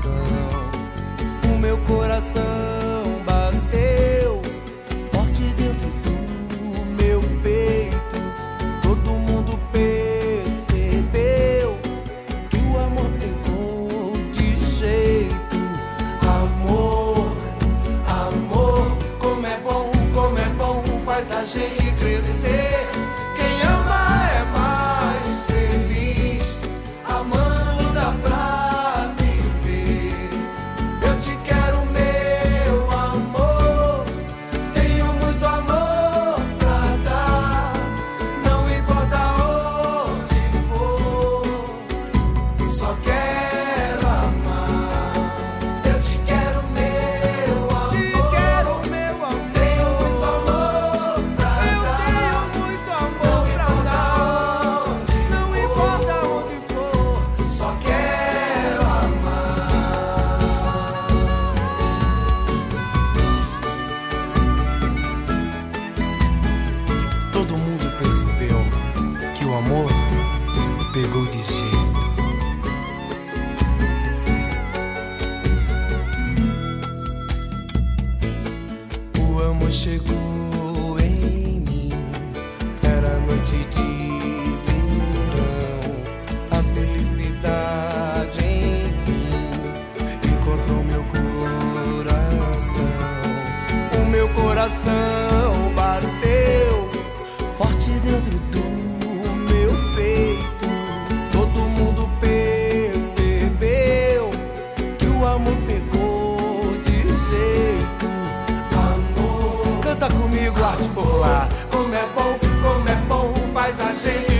O meu coração bateu forte dentro do meu peito. Todo mundo percebeu que o amor pegou de jeito. Amor, amor, como é bom, faz a gente crescer. Quem ama é mais feliz. Amando dá pra viver. Eu te quero, meu amor. Tenho muito amor pra dar. Não importa onde for, só quero amar. Eu te quero, meu amor. Te quero, meu amor. Tenho muito amor pra dar. Eu tenho muito amor pra dar. Não importa onde for, só quero amar. Todo mundo percebeu que o amor pegou de jeito. O amor chegou em mim. Era noite de verão. A felicidade enfim encontrou meu coração. O meu coração bateu forte dentro do meu peito. Todo mundo percebeu que o amor pegou de jeito. Amor, canta comigo, arte popular. Como é bom, faz a gente